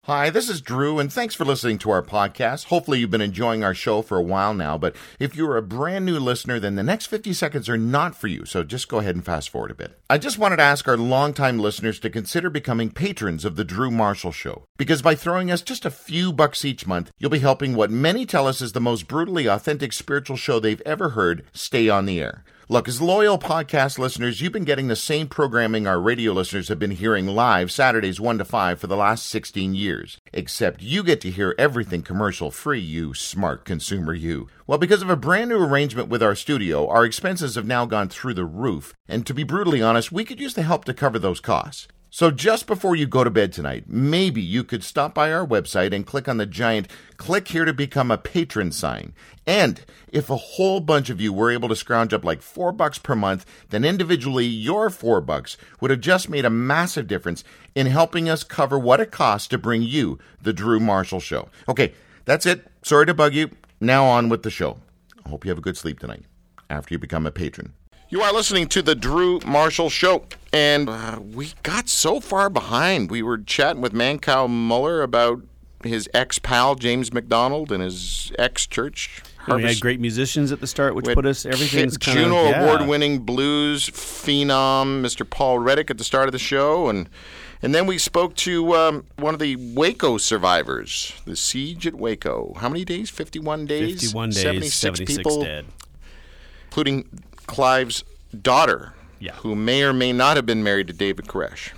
Hi, this is Drew, and thanks for listening to our podcast. Hopefully you've been enjoying our show for a while now, but if you're a brand new listener, then the next 50 seconds are not for you, so just go ahead and fast forward a bit. I just wanted to ask our longtime listeners to consider becoming patrons of The Drew Marshall Show, because by throwing us just a few bucks each month, you'll be helping what many tell us is the most brutally authentic spiritual show they've ever heard stay on the air. Look, as loyal podcast listeners, you've been getting the same programming our radio listeners have been hearing live Saturdays 1 to 5 for the last 16 years. Except you get to hear everything commercial-free, you smart consumer, you. Well, because of a brand new arrangement with our studio, our expenses have now gone through the roof. And to be brutally honest, we could use the help to cover those costs. So just before you go to bed tonight, maybe you could stop by our website and click on the giant "Click here to become a patron" sign. And if a whole bunch of you were able to scrounge up like $4 per month, then individually your $4 would have just made a massive difference in helping us cover what it costs to bring you the Drew Marshall Show. Okay, that's it. Sorry to bug you. Now on with the show. I hope you have a good sleep tonight after you become a patron. You are listening to the Drew Marshall Show, and we got so far behind. We were chatting with Mancow Muller about his ex-pal, James McDonald, and his ex-church. We had great musicians at the start, which put us, everything's kind of... Juno Award-winning blues phenom, Mr. Paul Reddick, at the start of the show, and then we spoke to one of the Waco survivors, the siege at Waco. How many days? 51 days? 51 days, 76 people, dead. Including Clive's daughter, who may or may not have been married to David Koresh.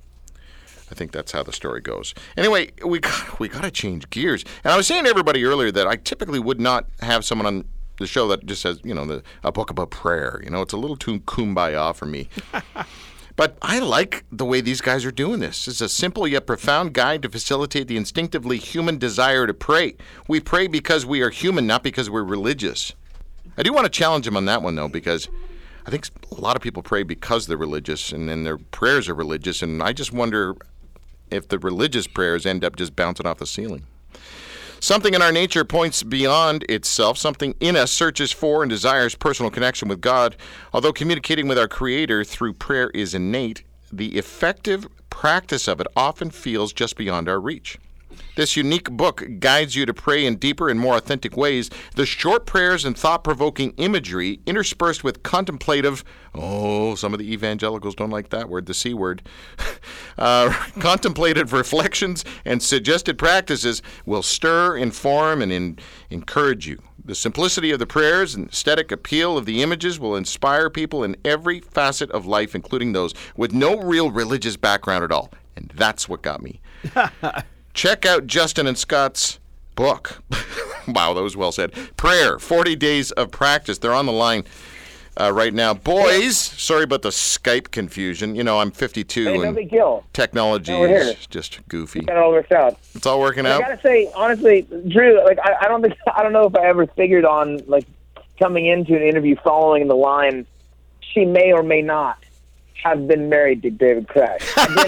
I think that's how the story goes. Anyway, we got to change gears. And I was saying to everybody earlier that I typically would not have someone on the show that just says, a book about prayer. It's a little too kumbaya for me. But I like the way these guys are doing this. It's a simple yet profound guide to facilitate the instinctively human desire to pray. We pray because we are human, not because we're religious. I do want to challenge him on that one, though, because I think a lot of people pray because they're religious, and then their prayers are religious, and I just wonder if the religious prayers end up just bouncing off the ceiling. Something in our nature points beyond itself. Something in us searches for and desires personal connection with God. Although communicating with our Creator through prayer is innate, the effective practice of it often feels just beyond our reach. This unique book guides you to pray in deeper and more authentic ways. The short prayers and thought-provoking imagery interspersed with contemplative, some of the evangelicals don't like that word, the C word, contemplative reflections and suggested practices will stir, inform, and encourage you. The simplicity of the prayers and aesthetic appeal of the images will inspire people in every facet of life, including those with no real religious background at all. And that's what got me. Check out Justin and Scott's book. Wow, that was well said. Prayer, 40 Days of Practice. They're on the line right now. Boys, sorry about the Skype confusion. I'm 52 no and big deal. Technology is just goofy. We got it all worked out. It's all working out? I gotta say, honestly, Drew, I don't know if I ever figured on, coming into an interview following the line, she may or may not have been married to David Koresh.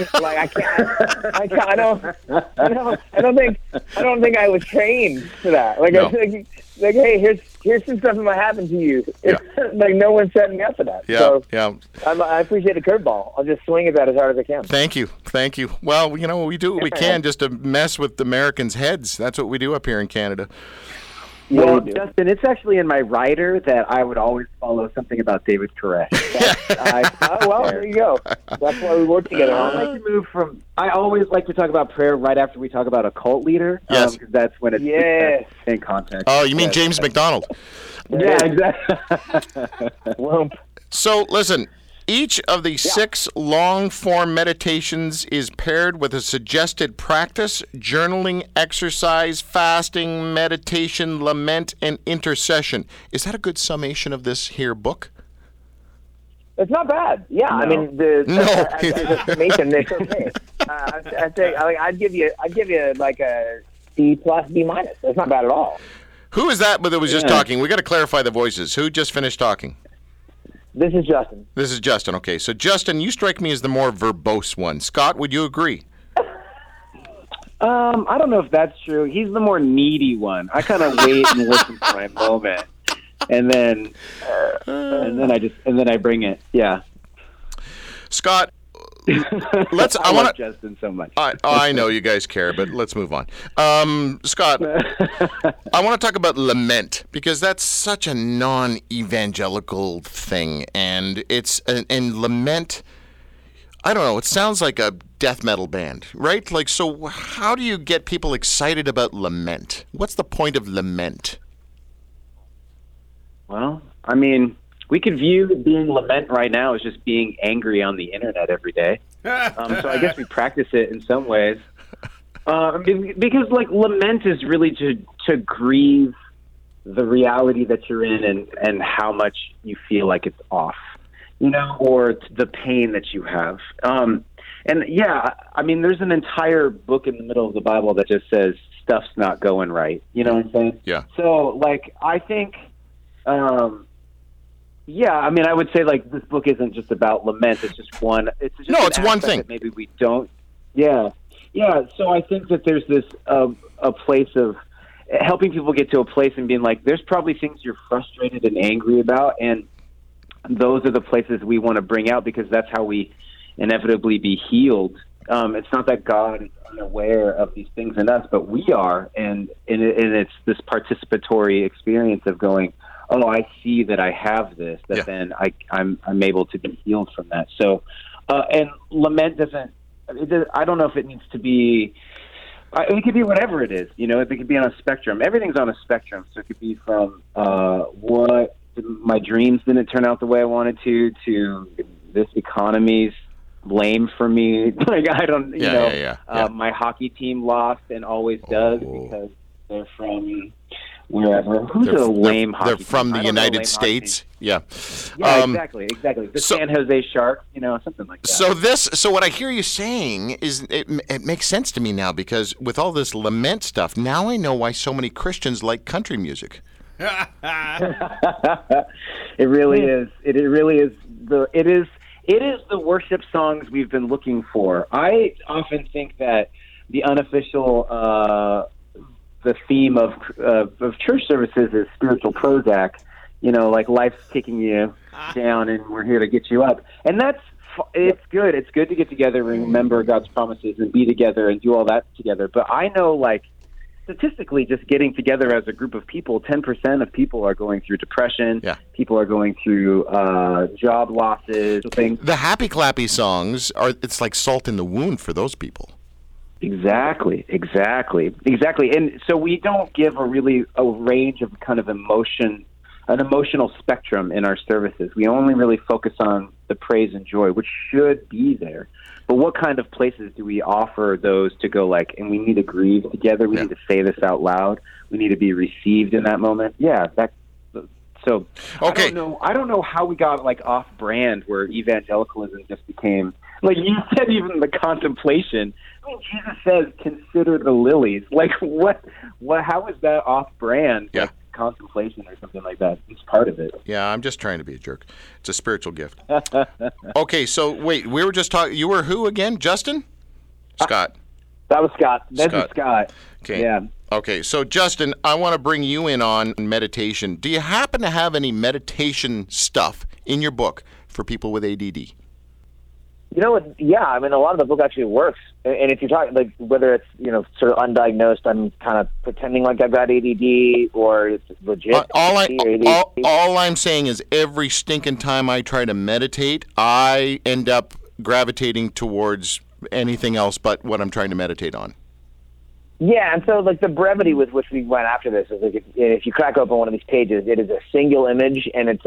I don't think I was trained for that. No. Hey, here's some stuff that might happen to you. Yeah. No one set me up for that. Yeah, so yeah. I appreciate the curveball. I'll just swing at that as hard as I can. Thank you. Well, we do what we can just to mess with Americans' heads. That's what we do up here in Canada. Well, Justin, it's actually in my rider that I would always follow something about David Koresh. There you go. That's why we work together. I always like to talk about prayer right after we talk about a cult leader. Yes. Because that's when it's in context. Oh, you mean James McDonald? Yeah, exactly. So, listen. Each of the 6 long-form meditations is paired with a suggested practice, journaling, exercise, fasting, meditation, lament, and intercession. Is that a good summation of this here book? It's not bad. Yeah, no. I mean, the summation is okay. I'd give you like a C+, B-. It's not bad at all. Who is that that was just talking? We got to clarify the voices. Who just finished talking? This is Justin. This is Justin. Okay, so Justin, you strike me as the more verbose one. Scott, would you agree? I don't know if that's true. He's the more needy one. I kind of wait and listen for my moment, and then I bring it. Yeah. Scott, let's. I love Justin so much. I know you guys care, but let's move on. Scott, I want to talk about lament because that's such a non-evangelical thing, and and lament. I don't know. It sounds like a death metal band, right? Like, so how do you get people excited about lament? What's the point of lament? Well, I mean, we could view being lament right now as just being angry on the internet every day. So I guess we practice it in some ways. Because, like, lament is really to grieve the reality that you're in and how much you feel like it's off. Or the pain that you have. And yeah, I mean, there's an entire book in the middle of the Bible that just says stuff's not going right. You know what I'm saying? Yeah. So, like, I think, yeah, I mean, I would say, like, this book isn't just about lament. It's just one. It's just it's one thing. That maybe we don't. Yeah. Yeah. So I think that there's this a place of helping people get to a place and being like, there's probably things you're frustrated and angry about, and those are the places we want to bring out because that's how we inevitably be healed. It's not that God is unaware of these things in us, but we are, and it's this participatory experience of going, oh, I see that I have this, that then I'm able to be healed from that. So, and lament I don't know if it needs to be, it could be whatever it is, it could be on a spectrum. Everything's on a spectrum. So it could be from what my dreams didn't turn out the way I wanted to this economy's lame for me. Like, I don't, my hockey team lost and always does because they're from wherever. Who's a lame hockey team? They're from the United States. Yeah. Yeah, exactly. The San Jose Sharks, something like that. So what I hear you saying is it makes sense to me now because with all this lament stuff, now I know why so many Christians like country music. It really is. It really is. It is the worship songs we've been looking for. I often think that the unofficial, the theme of church services is spiritual Prozac. Like life's kicking you down, and we're here to get you up. And it's good. It's good to get together and remember God's promises and be together and do all that together. But I know, like, statistically, just getting together as a group of people, 10% of people are going through depression. Yeah. People are going through job losses. Things. The happy clappy songs it's like salt in the wound for those people. Exactly. And so we don't give a range of kind of an emotional spectrum in our services. We only really focus on the praise and joy, which should be there. But what kind of places do we offer those to go, like, and we need to grieve together, we need to say this out loud, we need to be received in that moment? Yeah, so okay. I don't know how we got, like, off brand where evangelicalism just became, like you said, even the contemplation. I mean, Jesus says, consider the lilies. Like, how is that off brand? Yeah. Like, contemplation or something like that. It's part of it. Yeah, I'm just trying to be a jerk. It's a spiritual gift. Okay, so wait, we were just talking. You were who again? Justin? Scott. That was Scott. This is Scott. Okay. Yeah. Okay, so Justin, I want to bring you in on meditation. Do you happen to have any meditation stuff in your book for people with ADD? You know what? Yeah, I mean, a lot of the book actually works. And if you're talking, like, whether it's, sort of undiagnosed, I'm kind of pretending like I've got ADD, or it's legit. All I'm saying is every stinking time I try to meditate, I end up gravitating towards anything else but what I'm trying to meditate on. Yeah, and so, like, the brevity with which we went after this is, like, if you crack open one of these pages, it is a single image, and it's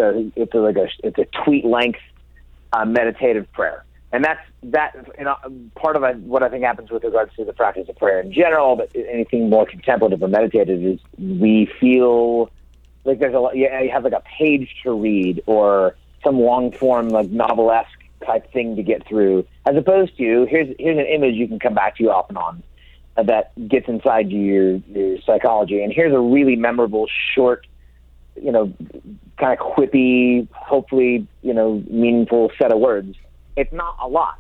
a tweet length meditative prayer. And that's part of what I think happens with regards to the practice of prayer in general, but anything more contemplative or meditative is we feel like there's you have like a page to read or some long form, like, novelesque type thing to get through, as opposed to here's an image you can come back to off and on that gets inside your psychology, and here's a really memorable, short, kind of quippy, hopefully meaningful set of words. It's not a lot,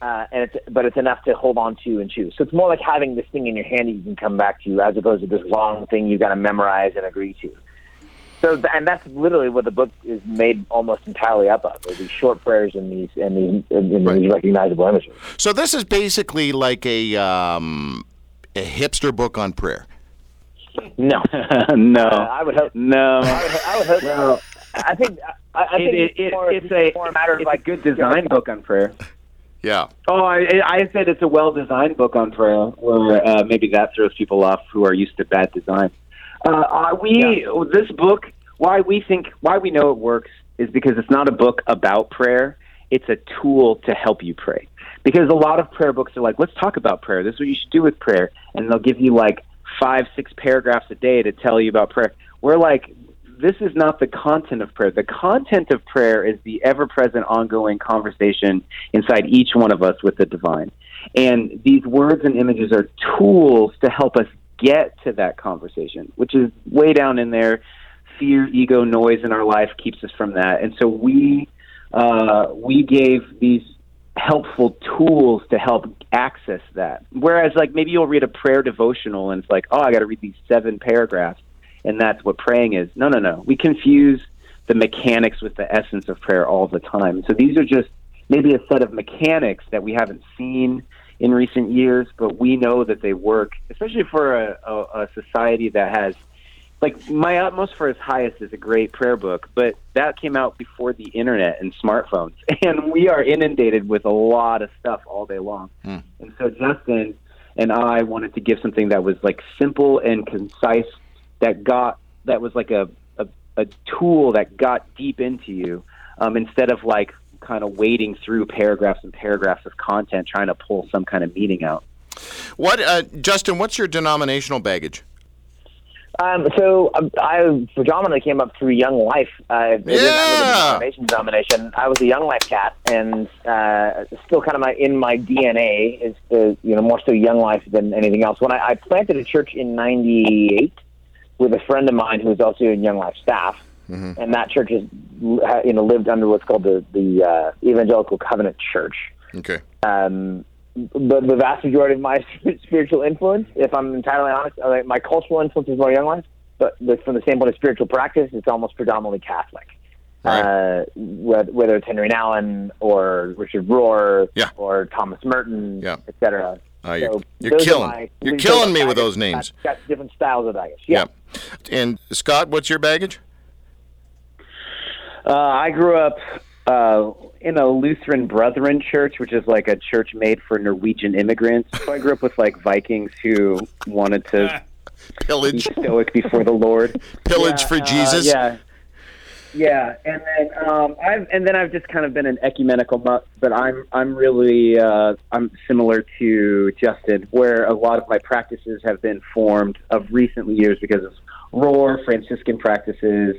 but it's enough to hold on to and chew. So it's more like having this thing in your hand that you can come back to, as opposed to this long thing you got to memorize and agree to. And that's literally what the book is made almost entirely up of: these short prayers and these recognizable images. So this is basically like a hipster book on prayer. No, no. I would hope. No, I would hope. Well, I think it's more a matter of like a good design book on prayer. Yeah. Oh, I said it's a well-designed book on prayer, where maybe that throws people off who are used to bad design. This book, why we know it works is because it's not a book about prayer. It's a tool to help you pray. Because a lot of prayer books are like, let's talk about prayer. This is what you should do with prayer. And they'll give you like 5-6 paragraphs a day to tell you about prayer. We're like, this is not the content of prayer. The content of prayer is the ever-present, ongoing conversation inside each one of us with the divine. And these words and images are tools to help us get to that conversation, which is way down in there. Fear, ego, noise in our life keeps us from that. And so we gave these helpful tools to help access that. Whereas, like, maybe you'll read a prayer devotional and it's like, oh, I got to read these 7 paragraphs, and that's what praying is. No. We confuse the mechanics with the essence of prayer all the time. So these are just maybe a set of mechanics that we haven't seen in recent years, but we know that they work, especially for a society that has, like, My Utmost for His Highest is a great prayer book, but that came out before the internet and smartphones, and we are inundated with a lot of stuff all day long. And so Justin and I wanted to give something that was like simple and concise, that was like a tool that got deep into you, instead of like kind of wading through paragraphs and paragraphs of content trying to pull some kind of meaning out. Justin, what's your denominational baggage? So I predominantly came up through Young Life. I denomination. I was a Young Life cat, and still kind of in my DNA is more so Young Life than anything else. When I planted a church in '98 with a friend of mine who was also in Young Life staff, and that church is lived under what's called the Evangelical Covenant Church. Okay. But the vast majority of my spiritual influence, if I'm entirely honest, my cultural influence is more Young Life, but from the standpoint of spiritual practice, it's almost predominantly Catholic. Right. Whether it's Henry Nouwen or Richard Rohr, Yeah. or Thomas Merton, Yeah. etc. You're killing me with those names. Got different styles of baggage. Yeah. And Scott, what's your baggage? I grew up in a Lutheran Brethren church, which is like a church made for Norwegian immigrants. So I grew up with like Vikings who wanted to Pillage. be stoic before the Lord. Pillage for Jesus. Yeah, and then I've just kind of been an ecumenical mutt, but I'm really I'm similar to Justin, where a lot of my practices have been formed of recent years because of Rohr, Franciscan practices,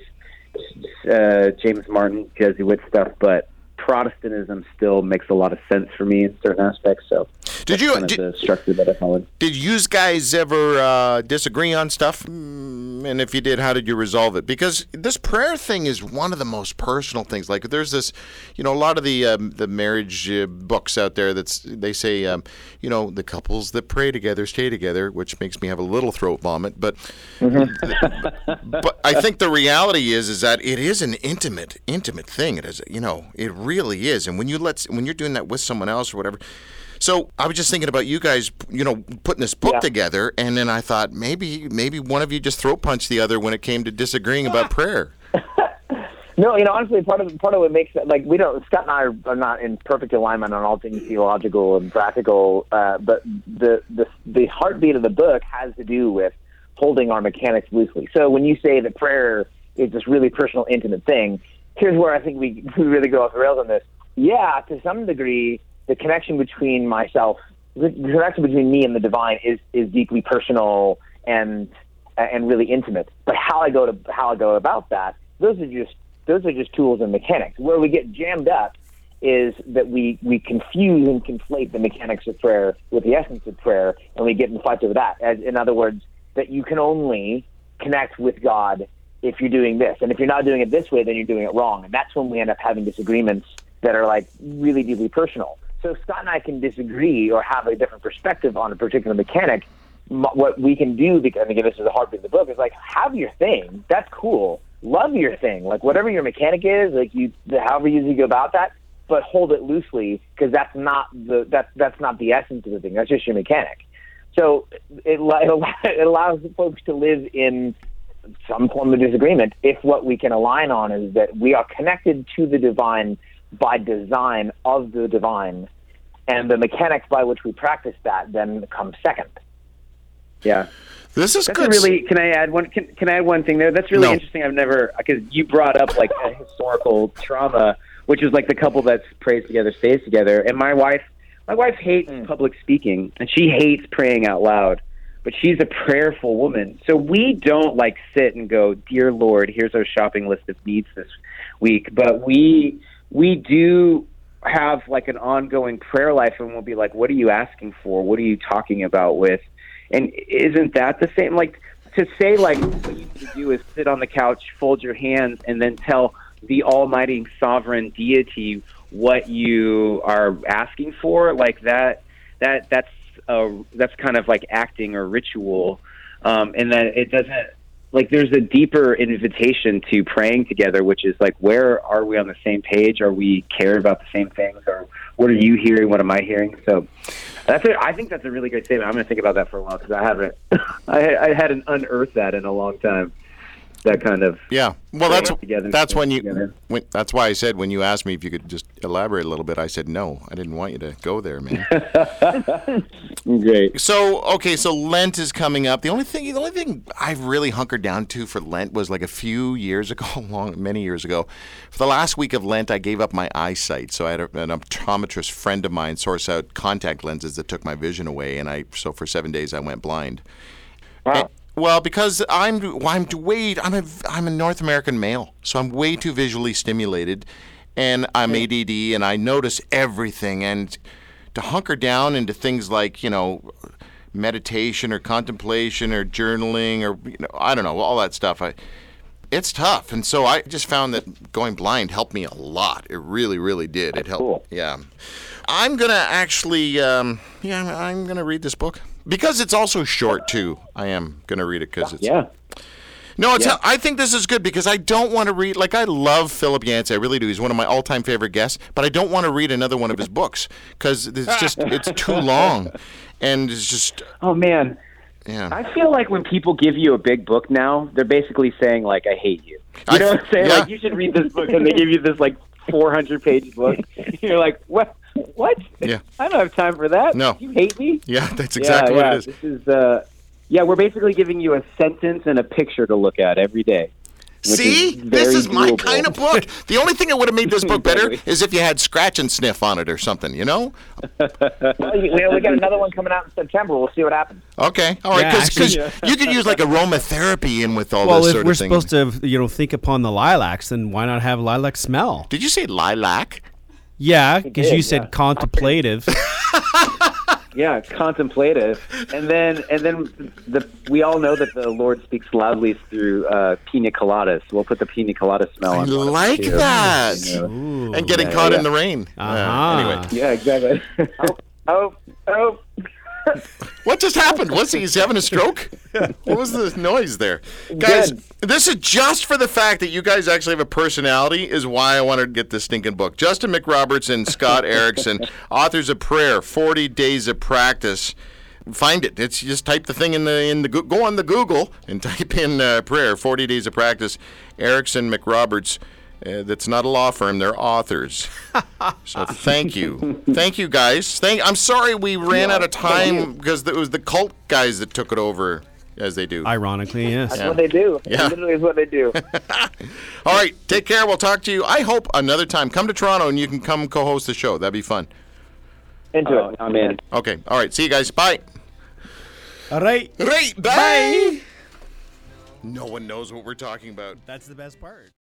James Martin, Jesuit stuff, but Protestantism still makes a lot of sense for me in certain aspects. So did the structure that I followed. Did you guys ever disagree on stuff? And if you did, how did you resolve it? Because this prayer thing is one of the most personal things. Like there's this, a lot of the marriage books out there they say, the couples that pray together stay together, which makes me have a little throat vomit. But but I think the reality is that it is an intimate thing. It is, it really is. And when you're doing that with someone else or whatever. So I was just thinking about you guys, putting this book together, and then I thought maybe one of you just throat punched the other when it came to disagreeing about prayer. No, honestly, part of what makes it, like, Scott and I are not in perfect alignment on all things theological and practical, but the heartbeat of the book has to do with holding our mechanics loosely. So when you say that prayer is this really personal, intimate thing, here's where I think we really go off the rails on this. Yeah, to some degree, the connection between me and the divine is deeply personal and really intimate. But how I go about that, those are just tools and mechanics. Where we get jammed up is that we confuse and conflate the mechanics of prayer with the essence of prayer, and we get in fights over that. In other words, that you can only connect with God if you're doing this, and if you're not doing it this way, then you're doing it wrong, and that's when we end up having disagreements that are like really deeply personal. So Scott and I can disagree or have a different perspective on a particular mechanic. What we can do, because I think this is the heartbeat of the book, is like, have your thing. That's cool. love your thing, like whatever your mechanic is, like however you go about that, but hold it loosely, because that's not the essence of the thing. That's just your mechanic. So it allows folks to live in some form of disagreement if what we can align on is that we are connected to the divine by design of the divine, and the mechanics by which we practice that then comes second. Yeah. This is That's good. Can I add one? Can I add one thing there? That's really interesting. Because you brought up like a historical trauma, which is like the couple that prays together stays together. And my wife hates public speaking, and she hates praying out loud. But she's a prayerful woman, so we don't like sit and go, "Dear Lord, here's our shopping list of needs this week." But we do have like an ongoing prayer life, and we'll be like, "What are you asking for? What are you talking about with?" And isn't that the same? Like, to say, like, what you need to do is sit on the couch, fold your hands, and then tell the almighty sovereign deity what you are asking for, like that's kind of like acting or ritual. And that it doesn't, like, there's a deeper invitation to praying together, which is like, where are we on the same page? Are we care about the same things? Or what are you hearing? What am I hearing? So I think that's a really great statement. I'm going to think about that for a while, because I haven't, I hadn't unearthed that in a long time. That kind of well, that's why I said, when you asked me if you could just elaborate a little bit, I said no. I didn't want you to go there, man. Great. So Lent is coming up. The only thing I've really hunkered down to for Lent was like a few years ago, many years ago. For the last week of Lent, I gave up my eyesight. So I had an optometrist friend of mine source out contact lenses that took my vision away, and so for 7 days I went blind. Wow. Well, because I'm a North American male, so I'm way too visually stimulated, and I'm ADD, and I notice everything. And to hunker down into things like, meditation or contemplation or journaling or I don't know, all that stuff, it's tough. And so I just found that going blind helped me a lot. It really, really did. It helped. Cool. Yeah. I'm gonna actually, I'm gonna read this book. Because it's also short, too. I am going to read it because it's... Yeah. No, I think this is good because I don't want to read... Like, I love Philip Yancey. I really do. He's one of my all-time favorite guests. But I don't want to read another one of his books because it's too long. And it's just... Oh, man. Yeah. I feel like when people give you a big book now, they're basically saying, like, I hate you. You know what I'm saying? Yeah. Like, you should read this book, and they give you this, like, 400-page book. You're like, what? Yeah. I don't have time for that. No. You hate me? Yeah, that's exactly what it is. This is, we're basically giving you a sentence and a picture to look at every day. See? This is my kind of book. The only thing that would have made this book better is if you had scratch and sniff on it or something, we got another one coming out in September. We'll see what happens. Okay. All right. Because you could use like aromatherapy in with all this sort of thing. Well, if we're supposed to, think upon the lilacs, then why not have lilac smell? Did you say lilac? Yeah, because you said contemplative. Yeah, contemplative, and then we all know that the Lord speaks loudly through pina coladas. We'll put the pina colada smell on. I like that. Ooh. And getting caught in the rain. Uh-huh. Anyway. Yeah, exactly. Oh. What just happened? He's having a stroke? What was the noise there? Guys, this is just for the fact that you guys actually have a personality is why I wanted to get this stinking book. Justin McRoberts and Scott Erickson, authors of Prayer, 40 Days of Practice. Find it. It's just type the thing in the go on the Google and type in Prayer, 40 Days of Practice. Erickson McRoberts. That's not a law firm; they're authors. So thank you, guys. I'm sorry we ran out of time because it was the cult guys that took it over, as they do. Ironically, yes. That's what they do. Yeah. It literally is what they do. All right, take care. We'll talk to you. I hope another time. Come to Toronto and you can come co-host the show. That'd be fun. Into it. I'm in. Okay. All right. See you guys. Bye. All right. Bye. No one knows what we're talking about. That's the best part.